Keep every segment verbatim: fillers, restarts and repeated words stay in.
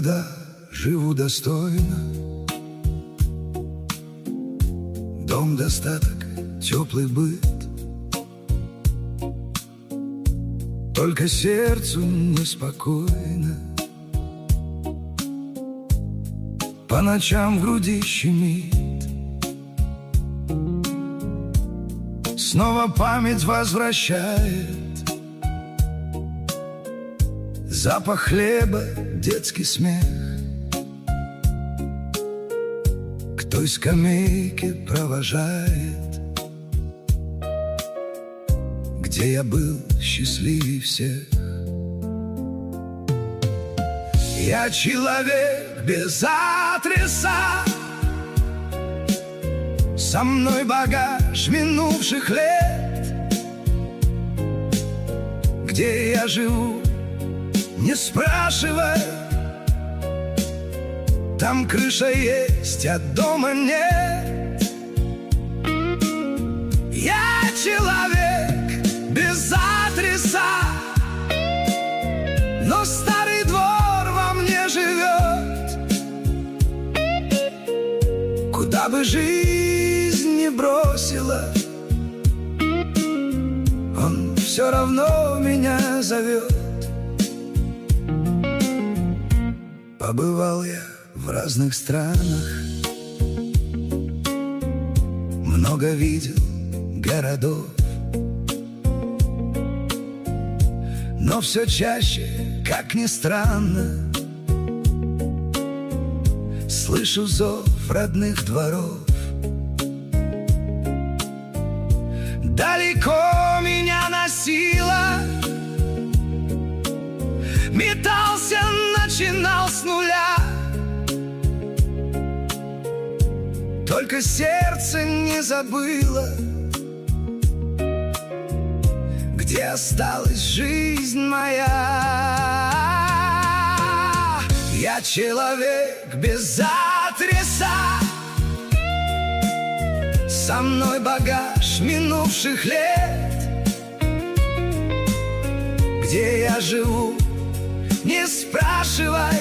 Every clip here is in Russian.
года живу достойно. Дом, достаток, теплый быт. Только сердцу неспокойно. По ночам в груди щемит. Снова память возвращает запах хлеба, детский смех. К той скамейке провожает, где я был счастливей всех. Я человек без адреса, со мной багаж минувших лет. Где я живу, не спрашивай, там крыша есть, а дома нет. Я человек без адреса, но старый двор во мне живет. Куда бы жизнь не бросила, он все равно меня зовет. Побывал я в разных странах, много видел городов, но все чаще, как ни странно, слышу зов родных дворов. Далеко меня носило, метался, начинал с нуля. Только сердце не забыло, где осталась жизнь моя. Я человек без адреса, со мной багаж минувших лет. Где я живу, не спрашивай,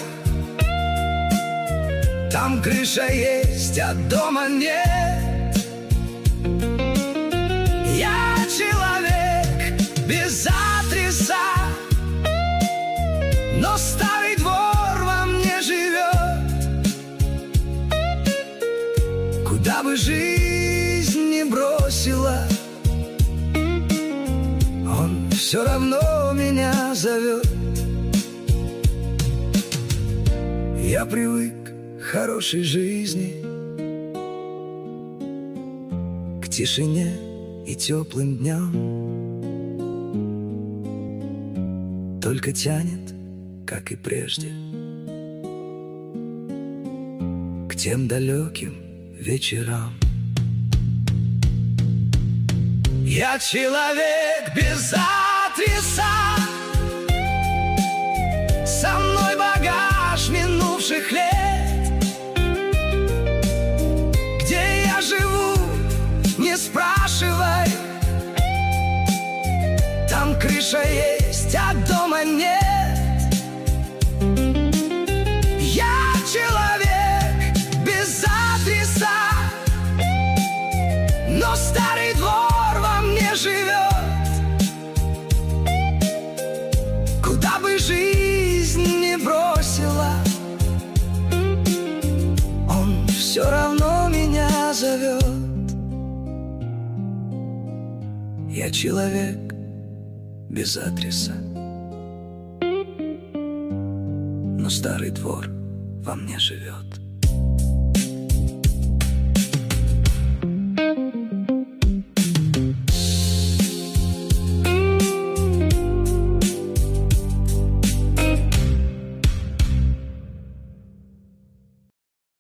там крыша есть, а дома нет. Я человек без адреса, но старый двор во мне живет. Куда бы жизнь не бросила, он все равно меня зовет. Я привык к хорошей жизни, к тишине и теплым дням. Только тянет, как и прежде, к тем далеким вечерам. Я человек без адреса, со мной багаж минувших лет. Где я живу, не спрашивай, там крыша есть, а дома нет. Я человек без адреса, но старый двор во мне живет. Куда бы жизнь не бросила, он все равно меня зовет. Я человек без адреса, но старый двор во мне живет.